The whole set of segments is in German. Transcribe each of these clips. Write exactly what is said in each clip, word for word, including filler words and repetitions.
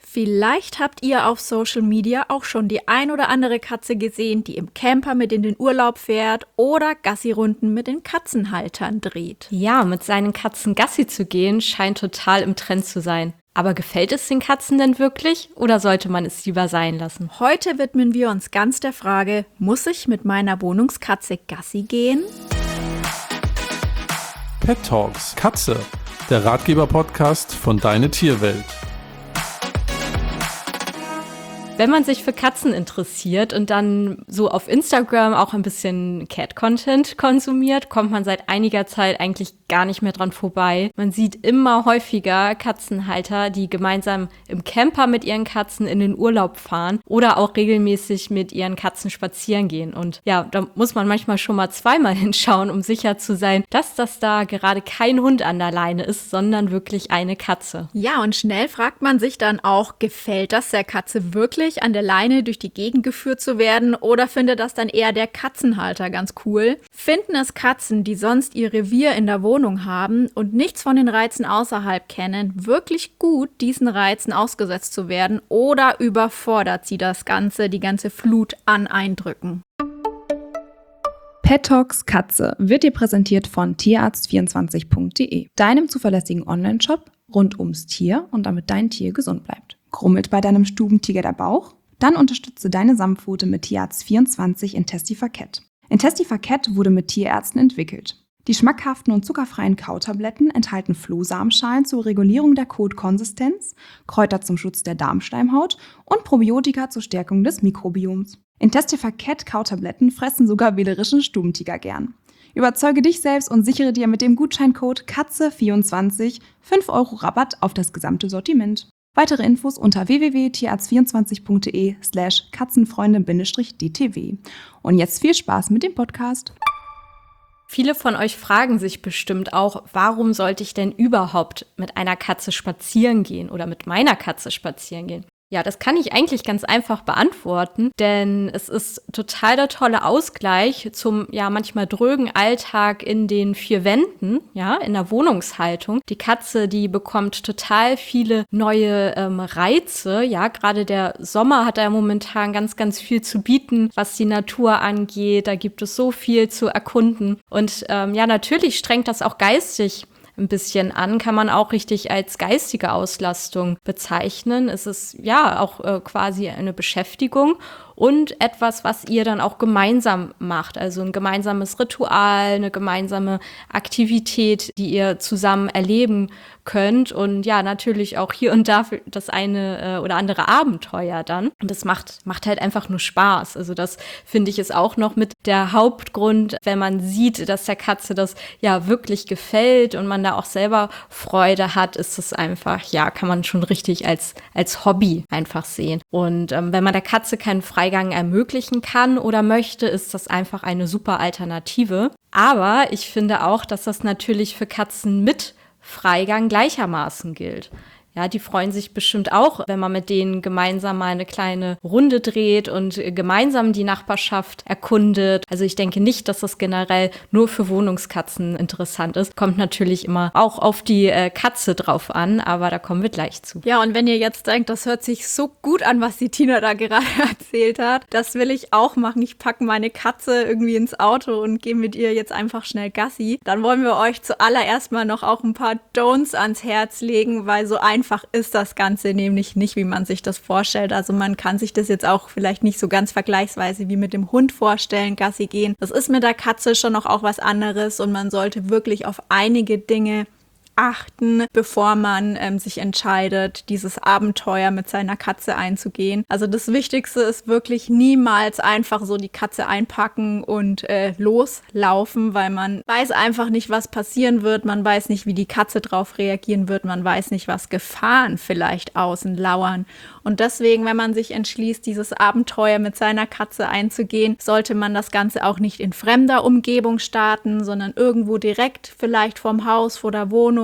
Vielleicht habt ihr auf Social Media auch schon die ein oder andere Katze gesehen, die im Camper mit in den Urlaub fährt oder Gassi-Runden mit den Katzenhaltern dreht. Ja, mit seinen Katzen Gassi zu gehen, scheint total im Trend zu sein. Aber gefällt es den Katzen denn wirklich oder sollte man es lieber sein lassen? Heute widmen wir uns ganz der Frage, muss ich mit meiner Wohnungskatze Gassi gehen? Pet Talks Katze, der Ratgeber-Podcast von Deine Tierwelt. Wenn man sich für Katzen interessiert und dann so auf Instagram auch ein bisschen Cat-Content konsumiert, kommt man seit einiger Zeit eigentlich gar nicht mehr dran vorbei. Man sieht immer häufiger Katzenhalter, die gemeinsam im Camper mit ihren Katzen in den Urlaub fahren oder auch regelmäßig mit ihren Katzen spazieren gehen. Und ja, da muss man manchmal schon mal zweimal hinschauen, um sicher zu sein, dass das da gerade kein Hund an der Leine ist, sondern wirklich eine Katze. Ja, und schnell fragt man sich dann auch, gefällt das der Katze wirklich, an der Leine durch die Gegend geführt zu werden, oder findet das dann eher der Katzenhalter ganz cool? Finden es Katzen, die sonst ihr Revier in der Wohnung haben und nichts von den Reizen außerhalb kennen, wirklich gut, diesen Reizen ausgesetzt zu werden, oder überfordert sie das Ganze, die ganze Flut an Eindrücken? Pet Talks Katze wird dir präsentiert von tierarzt vierundzwanzig punkt de, deinem zuverlässigen Online-Shop rund ums Tier und damit dein Tier gesund bleibt. Grummelt bei deinem Stubentiger der Bauch? Dann unterstütze deine Samtpfote mit Tierarzt vierundzwanzig Intestifar Cat. Intestifar Cat wurde mit Tierärzten entwickelt. Die schmackhaften und zuckerfreien Kautabletten enthalten Flohsamenschalen zur Regulierung der Kotkonsistenz, Kräuter zum Schutz der Darmschleimhaut und Probiotika zur Stärkung des Mikrobioms. Intestifar Cat Kautabletten fressen sogar wählerischen Stubentiger gern. Überzeuge dich selbst und sichere dir mit dem Gutscheincode Katze vierundzwanzig fünf Euro Rabatt auf das gesamte Sortiment. Weitere Infos unter w w w punkt tierarzt vierundzwanzig punkt de slash katzenfreunde-d t w. Und jetzt viel Spaß mit dem Podcast. Viele von euch fragen sich bestimmt auch, warum sollte ich denn überhaupt mit einer Katze spazieren gehen oder mit meiner Katze spazieren gehen? Ja, das kann ich eigentlich ganz einfach beantworten, denn es ist total der tolle Ausgleich zum ja manchmal drögen Alltag in den vier Wänden, ja, in der Wohnungshaltung. Die Katze, die bekommt total viele neue ähm, Reize, ja, gerade der Sommer hat da momentan ganz, ganz viel zu bieten, was die Natur angeht. Da gibt es so viel zu erkunden und ähm, ja, natürlich strengt das auch geistig ein bisschen an, kann man auch richtig als geistige Auslastung bezeichnen. Es ist ja auch äh, quasi eine Beschäftigung und etwas, was ihr dann auch gemeinsam macht. Also ein gemeinsames Ritual, eine gemeinsame Aktivität, die ihr zusammen erleben könnt. Und ja, natürlich auch hier und da das eine äh, oder andere Abenteuer dann. Und das macht, macht halt einfach nur Spaß. Also das, finde ich, ist auch noch mit der Hauptgrund, wenn man sieht, dass der Katze das ja wirklich gefällt und man da auch selber Freude hat, ist es einfach, ja, kann man schon richtig als, als Hobby einfach sehen. Und ähm, wenn man der Katze keinen Freigang ermöglichen kann oder möchte, ist das einfach eine super Alternative. Aber ich finde auch, dass das natürlich für Katzen mit Freigang gleichermaßen gilt. Ja, die freuen sich bestimmt auch, wenn man mit denen gemeinsam mal eine kleine Runde dreht und gemeinsam die Nachbarschaft erkundet. Also ich denke nicht, dass das generell nur für Wohnungskatzen interessant ist. Kommt natürlich immer auch auf die äh, Katze drauf an, aber da kommen wir gleich zu. Ja, und wenn ihr jetzt denkt, das hört sich so gut an, was die Tina da gerade erzählt hat, das will ich auch machen. Ich packe meine Katze irgendwie ins Auto und gehe mit ihr jetzt einfach schnell Gassi. Dann wollen wir euch zuallererst mal noch auch ein paar Don'ts ans Herz legen, weil so ein Einfach ist das Ganze nämlich nicht, wie man sich das vorstellt. Also man kann sich das jetzt auch vielleicht nicht so ganz vergleichsweise wie mit dem Hund vorstellen, Gassi gehen. Das ist mit der Katze schon noch auch was anderes und man sollte wirklich auf einige Dinge achten, bevor man ähm, sich entscheidet, dieses Abenteuer mit seiner Katze einzugehen. Also das Wichtigste ist wirklich niemals einfach so die Katze einpacken und äh, loslaufen, weil man weiß einfach nicht, was passieren wird, man weiß nicht, wie die Katze drauf reagieren wird, man weiß nicht, was Gefahren vielleicht außen lauern. Und deswegen, wenn man sich entschließt, dieses Abenteuer mit seiner Katze einzugehen, sollte man das Ganze auch nicht in fremder Umgebung starten, sondern irgendwo direkt, vielleicht vorm Haus, vor der Wohnung,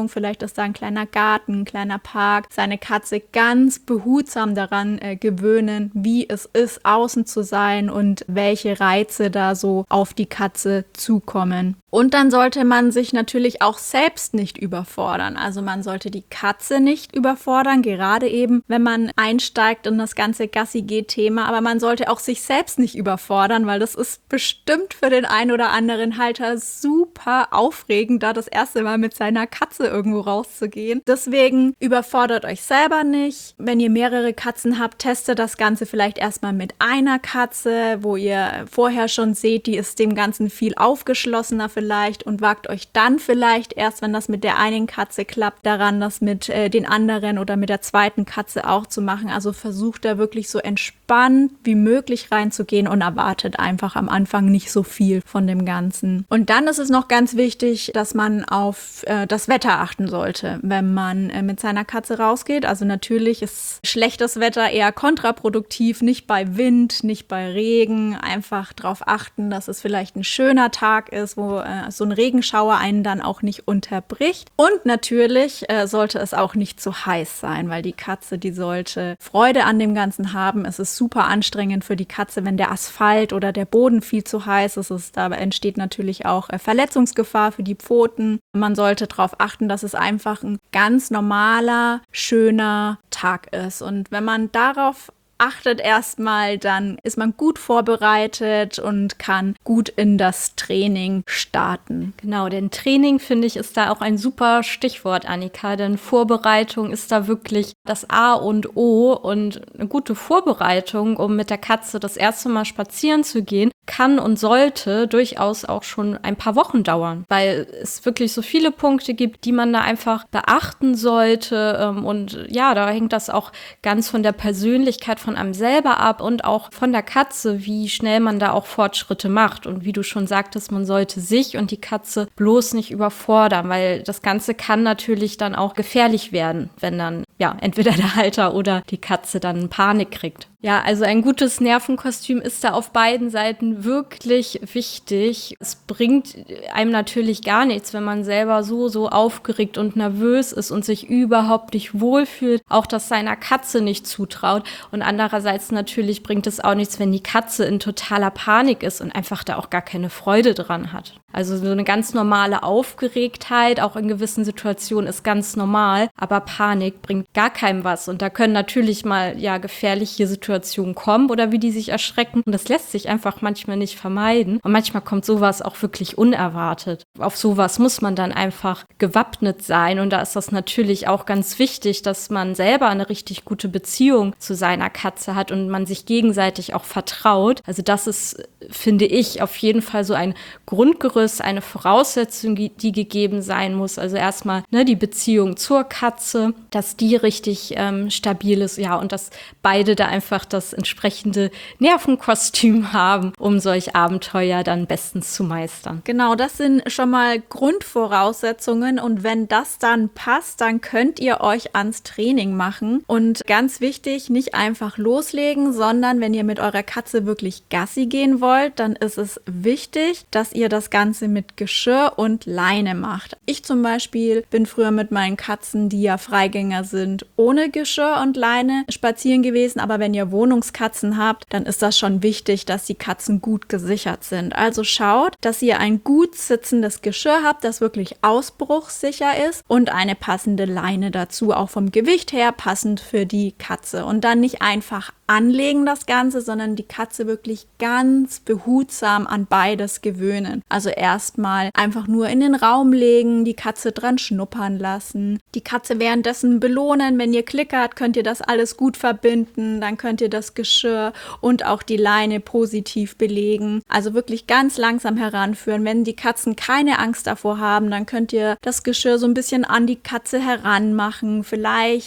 Wohnung, vielleicht ist da ein kleiner Garten, ein kleiner Park, seine Katze ganz behutsam daran äh, gewöhnen, wie es ist, außen zu sein und welche Reize da so auf die Katze zukommen. Und dann sollte man sich natürlich auch selbst nicht überfordern. Also man sollte die Katze nicht überfordern, gerade eben, wenn man einsteigt in das ganze Gassi-Geh-Thema. Aber man sollte auch sich selbst nicht überfordern, weil das ist bestimmt für den einen oder anderen Halter super aufregend, da das erste Mal mit seiner Katze irgendwo rauszugehen. Deswegen überfordert euch selber nicht. Wenn ihr mehrere Katzen habt, testet das Ganze vielleicht erstmal mit einer Katze, wo ihr vorher schon seht, die ist dem Ganzen viel aufgeschlossener vielleicht und wagt euch dann vielleicht erst, wenn das mit der einen Katze klappt, daran, das mit äh, den anderen oder mit der zweiten Katze auch zu machen. Also versucht da wirklich so entspannt wie möglich reinzugehen und erwartet einfach am Anfang nicht so viel von dem Ganzen. Und dann ist es noch ganz wichtig, dass man auf äh, das Wetter achten sollte, wenn man äh, mit seiner Katze rausgeht. Also natürlich ist schlechtes Wetter eher kontraproduktiv, nicht bei Wind, nicht bei Regen. Einfach darauf achten, dass es vielleicht ein schöner Tag ist, wo äh, so ein Regenschauer einen dann auch nicht unterbricht. Und natürlich äh, sollte es auch nicht zu heiß sein, weil die Katze, die sollte Freude an dem Ganzen haben. Es ist super anstrengend für die Katze, wenn der Asphalt oder der Boden viel zu heiß ist. Es, dabei entsteht natürlich auch äh, Verletzungsgefahr für die Pfoten. Man sollte darauf achten, dass es einfach ein ganz normaler, schöner Tag ist. Und wenn man darauf achtet erstmal, dann ist man gut vorbereitet und kann gut in das Training starten. Genau, denn Training, finde ich, ist da auch ein super Stichwort, Annika, denn Vorbereitung ist da wirklich das A und O und eine gute Vorbereitung, um mit der Katze das erste Mal spazieren zu gehen, kann und sollte durchaus auch schon ein paar Wochen dauern, weil es wirklich so viele Punkte gibt, die man da einfach beachten sollte und ja, da hängt das auch ganz von der Persönlichkeit von einem selber ab und auch von der Katze, wie schnell man da auch Fortschritte macht. Und wie du schon sagtest, man sollte sich und die Katze bloß nicht überfordern, weil das Ganze kann natürlich dann auch gefährlich werden, wenn dann ja entweder der Halter oder die Katze dann Panik kriegt. Ja, also ein gutes Nervenkostüm ist da auf beiden Seiten wirklich wichtig. Es bringt einem natürlich gar nichts, wenn man selber so, so aufgeregt und nervös ist und sich überhaupt nicht wohlfühlt, auch das seiner Katze nicht zutraut. Und andererseits natürlich bringt es auch nichts, wenn die Katze in totaler Panik ist und einfach da auch gar keine Freude dran hat. Also so eine ganz normale Aufgeregtheit, auch in gewissen Situationen, ist ganz normal, aber Panik bringt gar keinem was. Und da können natürlich mal ja gefährliche Situationen kommen oder wie die sich erschrecken. Und das lässt sich einfach manchmal nicht vermeiden. Und manchmal kommt sowas auch wirklich unerwartet. Auf sowas muss man dann einfach gewappnet sein. Und da ist das natürlich auch ganz wichtig, dass man selber eine richtig gute Beziehung zu seiner Katze hat und man sich gegenseitig auch vertraut. Also das ist, finde ich, auf jeden Fall so ein Grundgerüst, eine Voraussetzung, die gegeben sein muss. Also erstmal ne, die Beziehung zur Katze, dass die richtig ähm, stabil ist, ja, und dass beide da einfach das entsprechende Nervenkostüm haben, um solch Abenteuer dann bestens zu meistern. Genau, das sind schon mal Grundvoraussetzungen und wenn das dann passt, dann könnt ihr euch ans Training machen und ganz wichtig, nicht einfach loslegen, sondern wenn ihr mit eurer Katze wirklich Gassi gehen wollt, dann ist es wichtig, dass ihr das Ganze mit Geschirr und Leine macht. Ich zum Beispiel bin früher mit meinen Katzen, die ja Freigänger sind, ohne Geschirr und Leine spazieren gewesen, aber wenn ihr Wohnungskatzen habt, dann ist das schon wichtig, dass die Katzen gut gesichert sind. Also schaut, dass ihr ein gut sitzendes Geschirr habt, das wirklich ausbruchssicher ist und eine passende Leine dazu, auch vom Gewicht her passend für die Katze. Und dann nicht einfach anlegen das Ganze, sondern die Katze wirklich ganz behutsam an beides gewöhnen. Also erstmal einfach nur in den Raum legen, die Katze dran schnuppern lassen, die Katze währenddessen belohnen. Wenn ihr klickert, könnt ihr das alles gut verbinden, dann könnt ihr das Geschirr und auch die Leine positiv belegen. Also wirklich ganz langsam heranführen. Wenn die Katzen keine Angst davor haben, dann könnt ihr das Geschirr so ein bisschen an die Katze heranmachen, vielleicht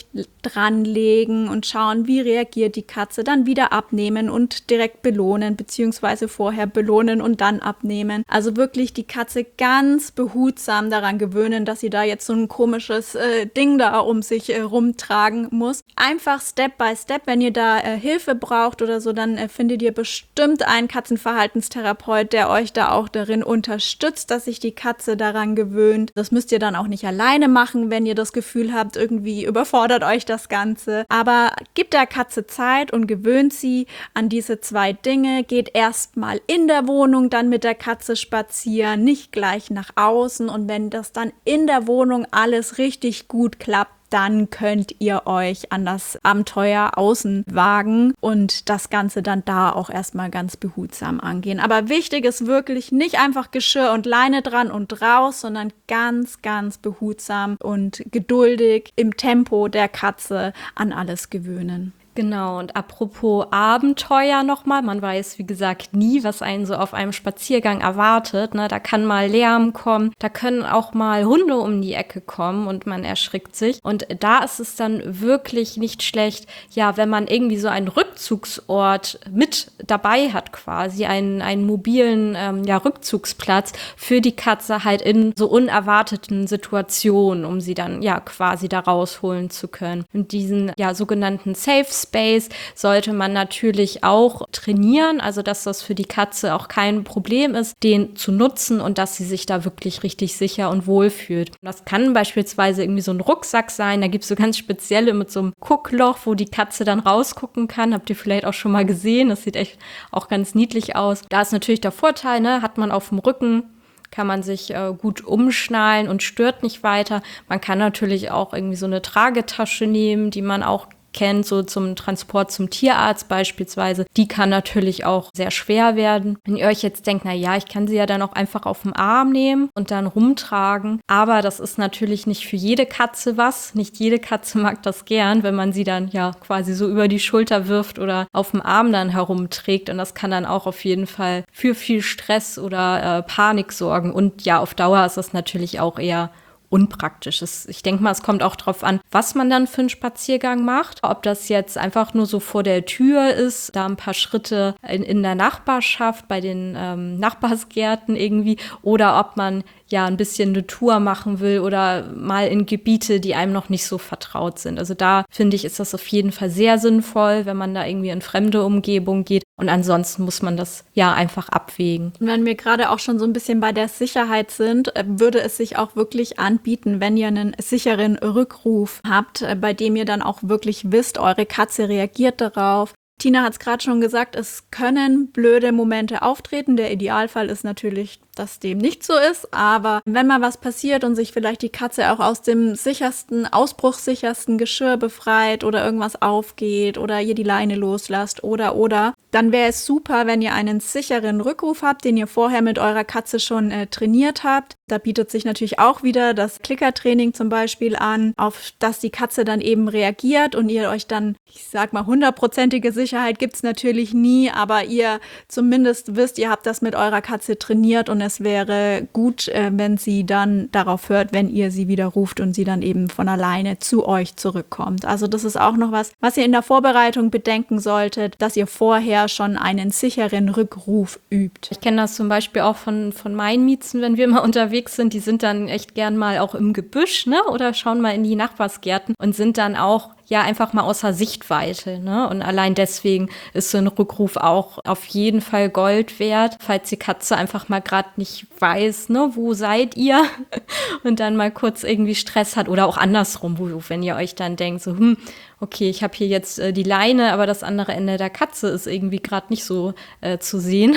dranlegen und schauen, wie reagiert die Katze, dann wieder abnehmen und direkt belohnen, beziehungsweise vorher belohnen und dann abnehmen. Also wirklich die Katze ganz behutsam daran gewöhnen, dass sie da jetzt so ein komisches äh, Ding da um sich äh, rumtragen muss. Einfach Step by Step, wenn ihr da äh, Hilfe braucht oder so, dann äh, findet ihr bestimmt einen Katzenverhaltenstherapeut, der euch da auch darin unterstützt, dass sich die Katze daran gewöhnt. Das müsst ihr dann auch nicht alleine machen, wenn ihr das Gefühl habt, irgendwie überfordert euch das Ganze. Aber gebt der Katze Zeit und gewöhnt sie an diese zwei Dinge. Geht erstmal in der Wohnung dann mit der Katze spazieren, nicht gleich nach außen. Und wenn das dann in der Wohnung alles richtig gut klappt, dann könnt ihr euch an das Abenteuer außen wagen und das Ganze dann da auch erstmal ganz behutsam angehen. Aber wichtig ist wirklich nicht einfach Geschirr und Leine dran und raus, sondern ganz, ganz behutsam und geduldig im Tempo der Katze an alles gewöhnen. Genau, und apropos Abenteuer nochmal, man weiß, wie gesagt, nie, was einen so auf einem Spaziergang erwartet, ne? Da kann mal Lärm kommen, da können auch mal Hunde um die Ecke kommen und man erschrickt sich. Und da ist es dann wirklich nicht schlecht, ja, wenn man irgendwie so einen Rückzugsort mit dabei hat quasi, einen, einen mobilen ähm, ja, Rückzugsplatz für die Katze halt in so unerwarteten Situationen, um sie dann ja quasi da rausholen zu können. Und diesen ja sogenannten Safe Space sollte man natürlich auch trainieren, also dass das für die Katze auch kein Problem ist, den zu nutzen und dass sie sich da wirklich richtig sicher und wohl fühlt. Das kann beispielsweise irgendwie so ein Rucksack sein, da gibt es so ganz spezielle mit so einem Guckloch, wo die Katze dann rausgucken kann. Habt ihr vielleicht auch schon mal gesehen, das sieht echt auch ganz niedlich aus. Da ist natürlich der Vorteil, ne, hat man auf dem Rücken, kann man sich äh, gut umschnallen und stört nicht weiter. Man kann natürlich auch irgendwie so eine Tragetasche nehmen, die man auch kennt, so zum Transport zum Tierarzt beispielsweise, die kann natürlich auch sehr schwer werden. Wenn ihr euch jetzt denkt, na ja, ich kann sie ja dann auch einfach auf den Arm nehmen und dann rumtragen, aber das ist natürlich nicht für jede Katze was. Nicht jede Katze mag das gern, wenn man sie dann ja quasi so über die Schulter wirft oder auf dem Arm dann herumträgt, und das kann dann auch auf jeden Fall für viel Stress oder äh, Panik sorgen, und ja, auf Dauer ist das natürlich auch eher unpraktisch. Ich denke mal, es kommt auch drauf an, was man dann für einen Spaziergang macht. Ob das jetzt einfach nur so vor der Tür ist, da ein paar Schritte in, in der Nachbarschaft, bei den ähm, Nachbarsgärten irgendwie, oder ob man ja ein bisschen eine Tour machen will oder mal in Gebiete, die einem noch nicht so vertraut sind. Also da finde ich, ist das auf jeden Fall sehr sinnvoll, wenn man da irgendwie in fremde Umgebung geht. Und ansonsten muss man das ja einfach abwägen. Und wenn wir gerade auch schon so ein bisschen bei der Sicherheit sind, würde es sich auch wirklich anbieten, wenn ihr einen sicheren Rückruf habt, bei dem ihr dann auch wirklich wisst, eure Katze reagiert darauf. Tina hat es gerade schon gesagt, es können blöde Momente auftreten. Der Idealfall ist natürlich, dass dem nicht so ist. Aber wenn mal was passiert und sich vielleicht die Katze auch aus dem sichersten, ausbruchssichersten Geschirr befreit oder irgendwas aufgeht oder ihr die Leine loslasst oder, oder, dann wäre es super, wenn ihr einen sicheren Rückruf habt, den ihr vorher mit eurer Katze schon äh, trainiert habt. Da bietet sich natürlich auch wieder das Klickertraining zum Beispiel an, auf das die Katze dann eben reagiert und ihr euch dann, ich sag mal, hundertprozentige Sicherheit gibt's natürlich nie, aber ihr zumindest wisst, ihr habt das mit eurer Katze trainiert, und es wäre gut, äh, wenn sie dann darauf hört, wenn ihr sie wieder ruft und sie dann eben von alleine zu euch zurückkommt. Also das ist auch noch was, was ihr in der Vorbereitung bedenken solltet, dass ihr vorher schon einen sicheren Rückruf übt. Ich kenne das zum Beispiel auch von, von meinen Miezen, wenn wir mal unterwegs sind. Die sind dann echt gern mal auch im Gebüsch, ne? Oder schauen mal in die Nachbarsgärten und sind dann auch ja einfach mal außer Sichtweite, ne? Und allein deswegen ist so ein Rückruf auch auf jeden Fall Gold wert, falls die Katze einfach mal gerade nicht weiß, ne, wo seid ihr? Und dann mal kurz irgendwie Stress hat, oder auch andersrum, wo, wenn ihr euch dann denkt, so, hm, okay, ich habe hier jetzt äh, die Leine, aber das andere Ende der Katze ist irgendwie gerade nicht so äh, zu sehen.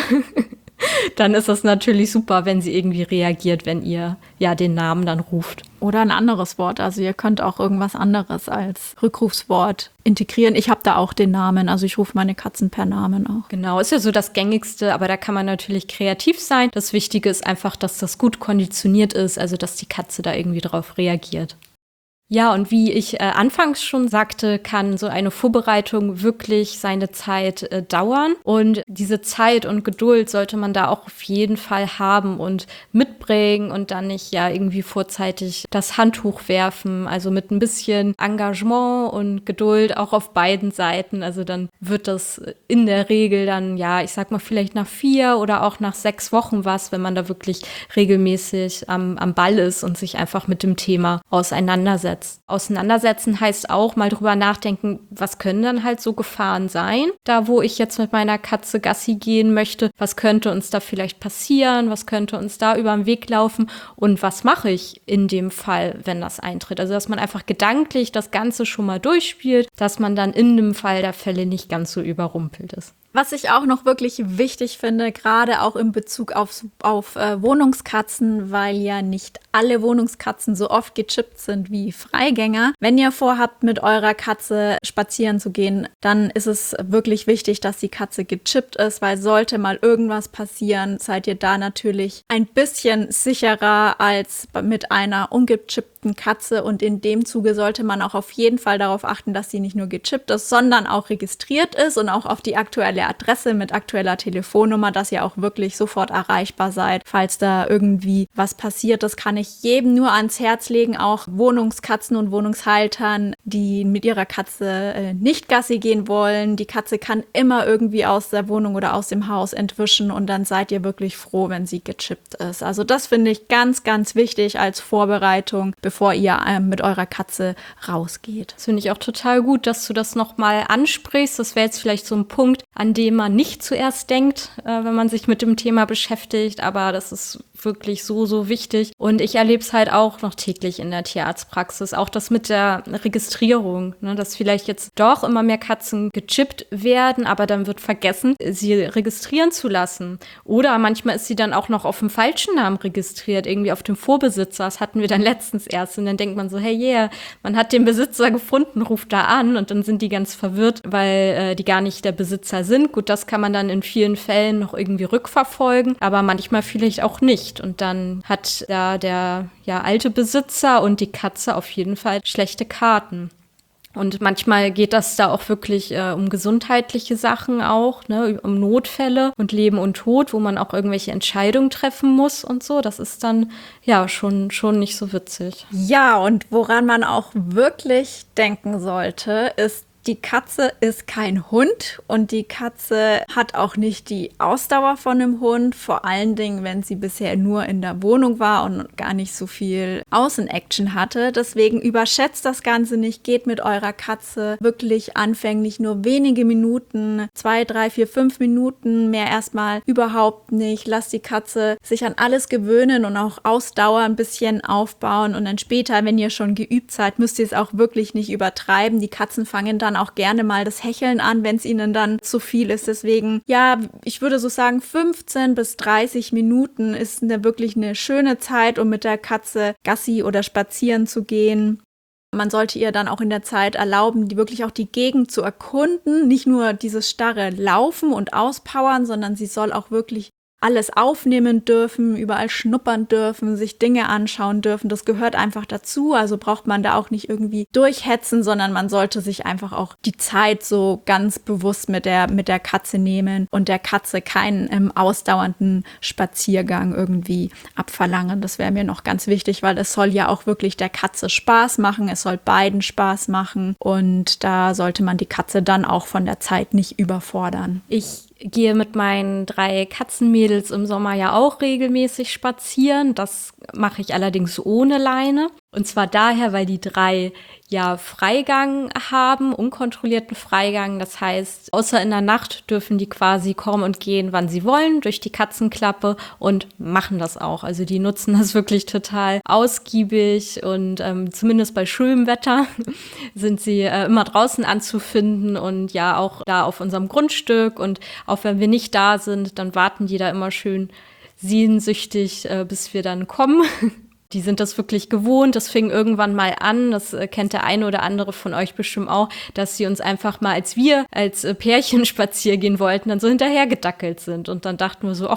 Dann ist das natürlich super, wenn sie irgendwie reagiert, wenn ihr ja den Namen dann ruft. Oder ein anderes Wort. Also ihr könnt auch irgendwas anderes als Rückrufswort integrieren. Ich habe da auch den Namen. Also ich rufe meine Katzen per Namen auch. Genau, ist ja so das Gängigste, aber da kann man natürlich kreativ sein. Das Wichtige ist einfach, dass das gut konditioniert ist, also dass die Katze da irgendwie drauf reagiert. Ja, und wie ich äh, anfangs schon sagte, kann so eine Vorbereitung wirklich seine Zeit äh, dauern. Und diese Zeit und Geduld sollte man da auch auf jeden Fall haben und mitbringen und dann nicht ja irgendwie vorzeitig das Handtuch werfen. Also mit ein bisschen Engagement und Geduld auch auf beiden Seiten. Also dann wird das in der Regel dann, ja, ich sag mal vielleicht nach vier oder auch nach sechs Wochen was, wenn man da wirklich regelmäßig am, am Ball ist und sich einfach mit dem Thema auseinandersetzt. Auseinandersetzen heißt auch mal drüber nachdenken, was können dann halt so Gefahren sein, da wo ich jetzt mit meiner Katze Gassi gehen möchte, was könnte uns da vielleicht passieren, was könnte uns da über den Weg laufen und was mache ich in dem Fall, wenn das eintritt. Also dass man einfach gedanklich das Ganze schon mal durchspielt, dass man dann in dem Fall der Fälle nicht ganz so überrumpelt ist. Was ich auch noch wirklich wichtig finde, gerade auch in Bezug auf, auf äh, Wohnungskatzen, weil ja nicht alle Wohnungskatzen so oft gechippt sind wie Freigänger. Wenn ihr vorhabt, mit eurer Katze spazieren zu gehen, dann ist es wirklich wichtig, dass die Katze gechippt ist, weil sollte mal irgendwas passieren, seid ihr da natürlich ein bisschen sicherer als mit einer ungechippten Katze. Und in dem Zuge sollte man auch auf jeden Fall darauf achten, dass sie nicht nur gechippt ist, sondern auch registriert ist und auch auf die aktuelle Adresse mit aktueller Telefonnummer, dass ihr auch wirklich sofort erreichbar seid, falls da irgendwie was passiert. Das kann ich jedem nur ans Herz legen, auch Wohnungskatzen und Wohnungshaltern, die mit ihrer Katze äh, nicht Gassi gehen wollen. Die Katze kann immer irgendwie aus der Wohnung oder aus dem Haus entwischen und dann seid ihr wirklich froh, wenn sie gechippt ist. Also das finde ich ganz, ganz wichtig als Vorbereitung, bevor ihr äh, mit eurer Katze rausgeht. Das finde ich auch total gut, dass du das nochmal ansprichst. Das wäre jetzt vielleicht so ein Punkt, an dem man nicht zuerst denkt, äh, wenn man sich mit dem Thema beschäftigt, aber das ist wirklich so, so wichtig. Und ich erlebe es halt auch noch täglich in der Tierarztpraxis, auch das mit der Registrierung, ne, dass vielleicht jetzt doch immer mehr Katzen gechippt werden, aber dann wird vergessen, sie registrieren zu lassen. Oder manchmal ist sie dann auch noch auf dem falschen Namen registriert, irgendwie auf dem Vorbesitzer. Das hatten wir dann letztens erst. Und dann denkt man so, hey, yeah, man hat den Besitzer gefunden, ruft da an und dann sind die ganz verwirrt, weil äh, die gar nicht der Besitzer sind. Gut, das kann man dann in vielen Fällen noch irgendwie rückverfolgen, aber manchmal vielleicht auch nicht. Und dann hat da der ja, alte Besitzer und die Katze auf jeden Fall schlechte Karten. Und manchmal geht das da auch wirklich äh, um gesundheitliche Sachen auch, ne, um Notfälle und Leben und Tod, wo man auch irgendwelche Entscheidungen treffen muss und so. Das ist dann ja schon, schon nicht so witzig. Ja, und woran man auch wirklich denken sollte, ist, die Katze ist kein Hund und die Katze hat auch nicht die Ausdauer von einem Hund, vor allen Dingen, wenn sie bisher nur in der Wohnung war und gar nicht so viel Außenaction hatte. Deswegen überschätzt das Ganze nicht, geht mit eurer Katze wirklich anfänglich nur wenige Minuten, zwei, drei, vier, fünf Minuten, mehr erstmal überhaupt nicht. Lasst die Katze sich an alles gewöhnen und auch Ausdauer ein bisschen aufbauen und dann später, wenn ihr schon geübt seid, müsst ihr es auch wirklich nicht übertreiben. Die Katzen fangen dann auch gerne mal das Hecheln an, wenn es ihnen dann zu viel ist. Deswegen, ja, ich würde so sagen, fünfzehn bis dreißig Minuten ist eine, wirklich eine schöne Zeit, um mit der Katze Gassi oder spazieren zu gehen. Man sollte ihr dann auch in der Zeit erlauben, die wirklich auch die Gegend zu erkunden. Nicht nur dieses starre Laufen und Auspowern, sondern sie soll auch wirklich alles aufnehmen dürfen, überall schnuppern dürfen, sich Dinge anschauen dürfen. Das gehört einfach dazu. Also braucht man da auch nicht irgendwie durchhetzen, sondern man sollte sich einfach auch die Zeit so ganz bewusst mit der, mit der Katze nehmen und der Katze keinen ähm, ausdauernden Spaziergang irgendwie abverlangen. Das wäre mir noch ganz wichtig, weil es soll ja auch wirklich der Katze Spaß machen. Es soll beiden Spaß machen und da sollte man die Katze dann auch von der Zeit nicht überfordern. Ich gehe mit meinen drei Katzenmädels im Sommer ja auch regelmäßig spazieren. Das mache ich allerdings ohne Leine. Und zwar daher, weil die drei ja Freigang haben, unkontrollierten Freigang. Das heißt, außer in der Nacht dürfen die quasi kommen und gehen, wann sie wollen, durch die Katzenklappe und machen das auch. Also die nutzen das wirklich total ausgiebig und ähm, zumindest bei schönem Wetter sind sie äh, immer draußen anzufinden und ja auch da auf unserem Grundstück. Und auch wenn wir nicht da sind, dann warten die da immer schön sehnsüchtig, äh, bis wir dann kommen. Die sind das wirklich gewohnt. Das fing irgendwann mal an, das äh, kennt der eine oder andere von euch bestimmt auch, dass sie uns einfach mal, als wir als äh, Pärchen spazieren gehen wollten, dann so hinterhergedackelt sind. Und dann dachten wir so, ach,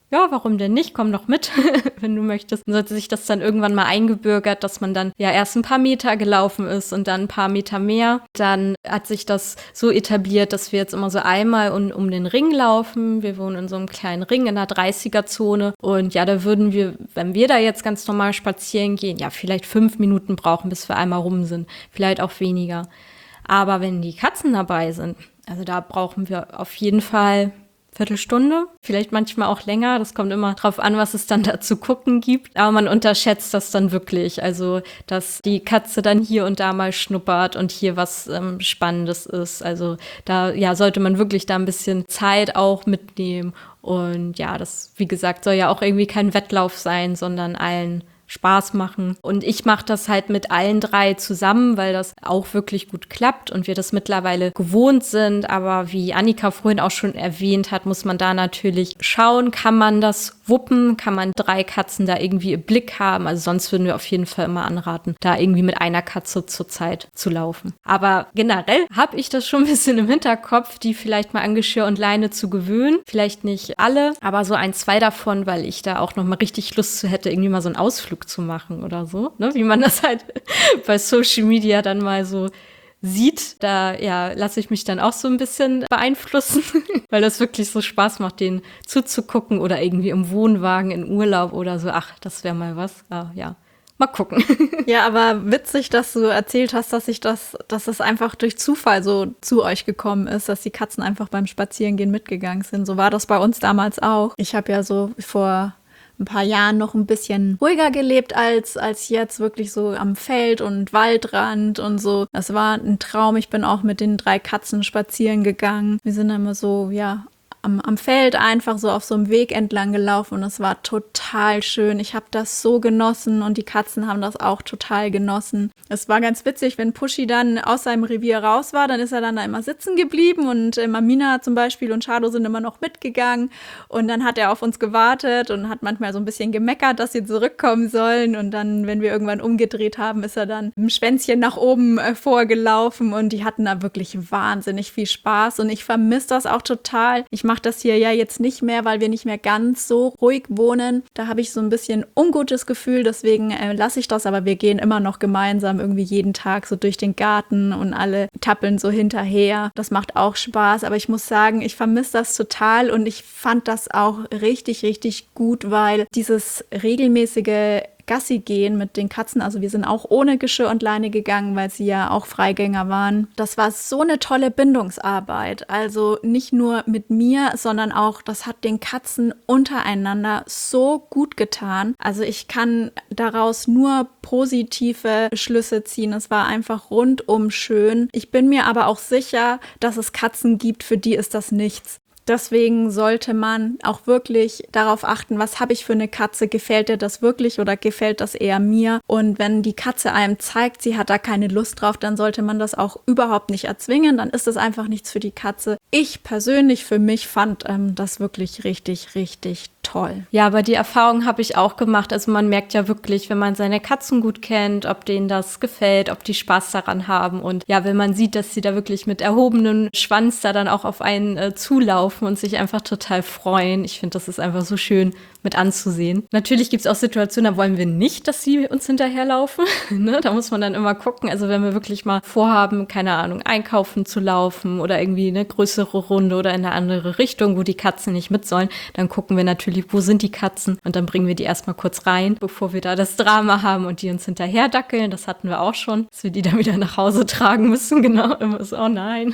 ja, warum denn nicht? Komm doch mit, wenn du möchtest. Dann sollte sich das dann irgendwann mal eingebürgert, dass man dann ja erst ein paar Meter gelaufen ist und dann ein paar Meter mehr. Dann hat sich das so etabliert, dass wir jetzt immer so einmal um, um den Ring laufen. Wir wohnen in so einem kleinen Ring in der dreißiger-Zone. Und ja, da würden wir, wenn wir da jetzt ganz normal spazieren gehen, ja, vielleicht fünf Minuten brauchen, bis wir einmal rum sind. Vielleicht auch weniger. Aber wenn die Katzen dabei sind, also da brauchen wir auf jeden Fall Viertelstunde, vielleicht manchmal auch länger. Das kommt immer drauf an, was es dann da zu gucken gibt. Aber man unterschätzt das dann wirklich. Also, dass die Katze dann hier und da mal schnuppert und hier was ähm, Spannendes ist. Also, da ja, sollte man wirklich da ein bisschen Zeit auch mitnehmen. Und ja, das, wie gesagt, soll ja auch irgendwie kein Wettlauf sein, sondern allen Spaß machen. Und ich mache das halt mit allen drei zusammen, weil das auch wirklich gut klappt und wir das mittlerweile gewohnt sind. Aber wie Annika vorhin auch schon erwähnt hat, muss man da natürlich schauen, kann man das wuppen, kann man drei Katzen da irgendwie im Blick haben. Also sonst würden wir auf jeden Fall immer anraten, da irgendwie mit einer Katze zur Zeit zu laufen. Aber generell habe ich das schon ein bisschen im Hinterkopf, die vielleicht mal an Geschirr und Leine zu gewöhnen. Vielleicht nicht alle, aber so ein, zwei davon, weil ich da auch noch mal richtig Lust zu hätte, irgendwie mal so einen Ausflug zu machen oder so, ne? Wie man das halt bei Social Media dann mal so sieht. Da ja, lasse ich mich dann auch so ein bisschen beeinflussen, weil das wirklich so Spaß macht, denen zuzugucken oder irgendwie im Wohnwagen in Urlaub oder so. Ach, das wäre mal was. Ah, ja. Mal gucken. Ja, aber witzig, dass du erzählt hast, dass ich das, dass es einfach durch Zufall so zu euch gekommen ist, dass die Katzen einfach beim Spazierengehen mitgegangen sind. So war das bei uns damals auch. Ich habe ja so vor ein paar Jahren noch ein bisschen ruhiger gelebt als, als jetzt, wirklich so am Feld und Waldrand und so. Das war ein Traum. Ich bin auch mit den drei Katzen spazieren gegangen. Wir sind immer so, ja, Am, am Feld einfach so auf so einem Weg entlang gelaufen und es war total schön. Ich habe das so genossen und die Katzen haben das auch total genossen. Es war ganz witzig, wenn Pushy dann aus seinem Revier raus war, dann ist er dann da immer sitzen geblieben und äh, Mamina zum Beispiel und Shadow sind immer noch mitgegangen und dann hat er auf uns gewartet und hat manchmal so ein bisschen gemeckert, dass sie zurückkommen sollen und dann, wenn wir irgendwann umgedreht haben, ist er dann im Schwänzchen nach oben äh, vorgelaufen und die hatten da wirklich wahnsinnig viel Spaß und ich vermisse das auch total. Ich mache das hier ja jetzt nicht mehr, weil wir nicht mehr ganz so ruhig wohnen. Da habe ich so ein bisschen ungutes Gefühl, deswegen äh, lasse ich das, aber wir gehen immer noch gemeinsam irgendwie jeden Tag so durch den Garten und alle tappeln so hinterher. Das macht auch Spaß, aber ich muss sagen, ich vermisse das total und ich fand das auch richtig, richtig gut, weil dieses regelmäßige Gassi gehen mit den Katzen. Also wir sind auch ohne Geschirr und Leine gegangen, weil sie ja auch Freigänger waren. Das war so eine tolle Bindungsarbeit. Also nicht nur mit mir, sondern auch, das hat den Katzen untereinander so gut getan. Also ich kann daraus nur positive Schlüsse ziehen. Es war einfach rundum schön. Ich bin mir aber auch sicher, dass es Katzen gibt, für die ist das nichts. Deswegen sollte man auch wirklich darauf achten, was habe ich für eine Katze, gefällt dir das wirklich oder gefällt das eher mir? Und wenn die Katze einem zeigt, sie hat da keine Lust drauf, dann sollte man das auch überhaupt nicht erzwingen, dann ist das einfach nichts für die Katze. Ich persönlich für mich fand ähm, das wirklich richtig, richtig toll. Ja, aber die Erfahrung habe ich auch gemacht. Also man merkt ja wirklich, wenn man seine Katzen gut kennt, ob denen das gefällt, ob die Spaß daran haben. Und ja, wenn man sieht, dass sie da wirklich mit erhobenem Schwanz da dann auch auf einen äh, zulaufen und sich einfach total freuen. Ich finde, das ist einfach so schön mit anzusehen. Natürlich gibt es auch Situationen, da wollen wir nicht, dass sie uns hinterherlaufen. Ne? Da muss man dann immer gucken. Also wenn wir wirklich mal vorhaben, keine Ahnung, einkaufen zu laufen oder irgendwie eine größere Runde oder in eine andere Richtung, wo die Katzen nicht mit sollen, dann gucken wir natürlich, wo sind die Katzen? Und dann bringen wir die erstmal kurz rein, bevor wir da das Drama haben und die uns hinterher dackeln. Das hatten wir auch schon, dass wir die dann wieder nach Hause tragen müssen. Genau, immer so, oh nein.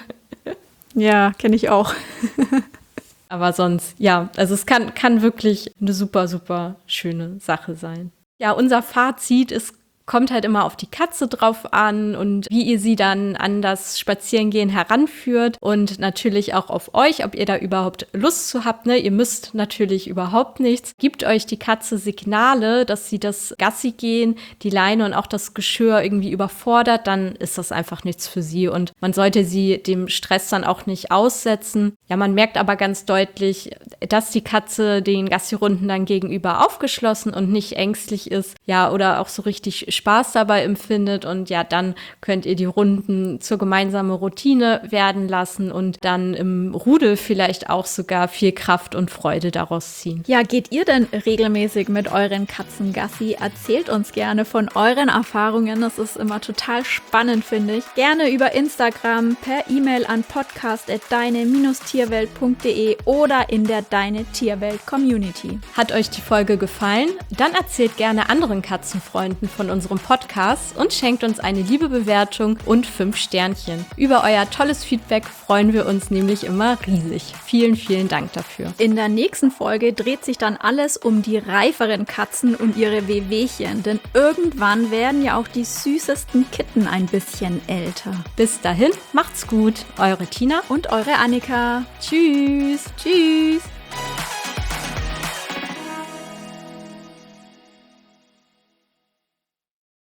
Ja, kenne ich auch. Aber sonst, ja, also es kann, kann wirklich eine super, super schöne Sache sein. Ja, unser Fazit ist, kommt halt immer auf die Katze drauf an und wie ihr sie dann an das Spazierengehen heranführt und natürlich auch auf euch, ob ihr da überhaupt Lust zu habt. Ne? Ihr müsst natürlich überhaupt nichts. Gibt euch die Katze Signale, dass sie das Gassi-Gehen, die Leine und auch das Geschirr irgendwie überfordert, dann ist das einfach nichts für sie und man sollte sie dem Stress dann auch nicht aussetzen. Ja, man merkt aber ganz deutlich, dass die Katze den Gassi-Runden dann gegenüber aufgeschlossen und nicht ängstlich ist, ja, oder auch so richtig Spaß dabei empfindet und ja, dann könnt ihr die Runden zur gemeinsamen Routine werden lassen und dann im Rudel vielleicht auch sogar viel Kraft und Freude daraus ziehen. Ja, geht ihr denn regelmäßig mit euren Katzen Gassi? Erzählt uns gerne von euren Erfahrungen. Das ist immer total spannend, finde ich. Gerne über Instagram, per E-Mail an podcast at deine Tierwelt punkt de oder in der Deine Tierwelt Community. Hat euch die Folge gefallen? Dann erzählt gerne anderen Katzenfreunden von unserem Podcast und schenkt uns eine liebe Bewertung und fünf Sternchen. Über euer tolles Feedback freuen wir uns nämlich immer riesig. Vielen, vielen Dank dafür. In der nächsten Folge dreht sich dann alles um die reiferen Katzen und ihre Wehwehchen, denn irgendwann werden ja auch die süßesten Kitten ein bisschen älter. Bis dahin, macht's gut. Eure Tina und eure Annika. Tschüss. Tschüss.